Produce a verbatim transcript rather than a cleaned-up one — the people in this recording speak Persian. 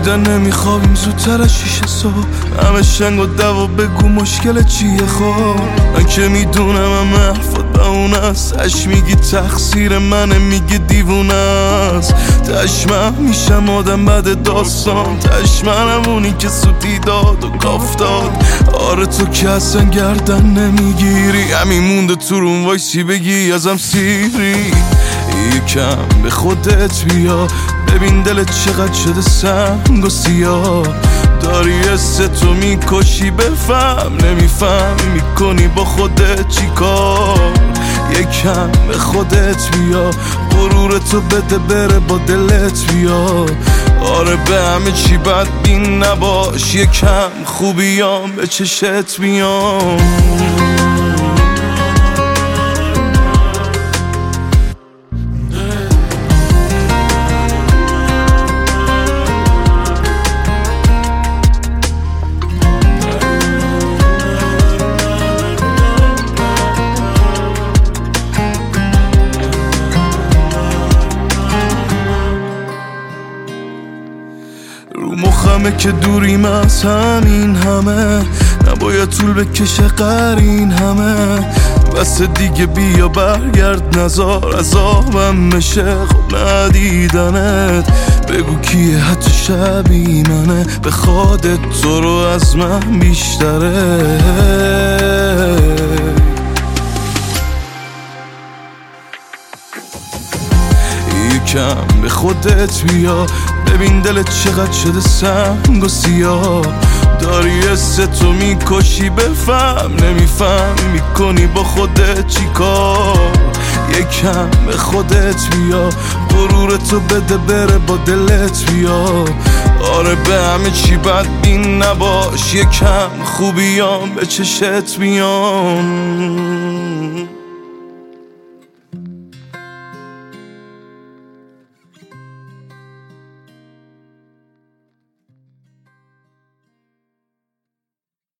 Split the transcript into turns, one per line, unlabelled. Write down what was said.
خوابیدن نمیخوابیم زودتر از شیشه صبح. همه شنگ و دوا بگو مشکل چیه خب. من که میدونم همه حرفات بهونه است. تش میگی تقصیر منه میگی دیوونه است. تش من میشم آدم بعد داستان. تش منم اونی که سوتی داد و کاف داد. آره تو که اصلا گردن نمیگیری. همین مونده تو رون وایسی بگی ازم سیری. یکم به خودت بیا ببین دلت چقدر شده سنگ و سیاه. داری استو میکشی بفهم نمیفهم میکنی با خودت چی کار. یکم به خودت بیا غرورتو بده بره با دلت بیا. آره به همه چی بد بین نباش. یکم خوبیام به چشت بیام. رو مخمه که دوریم از همین همه. نباید طول بکشه قرین همه. بس دیگه بیا برگرد نزار عذابم بشه خب ندیدنت. بگو کیه حتی شبیه منه به خودت تو رو از من بیشتره. یکم به خودت بیا ببین دلت چقدر شده سنگ و سیاه. داری استو میکشی بفهم نمیفهم میکنی با خودت چی کار. یکم به خودت بیا غرورتو بده بره با دلت بیا. آره به همه چی بد بین نباش. یکم خوبیام به چشت بیام.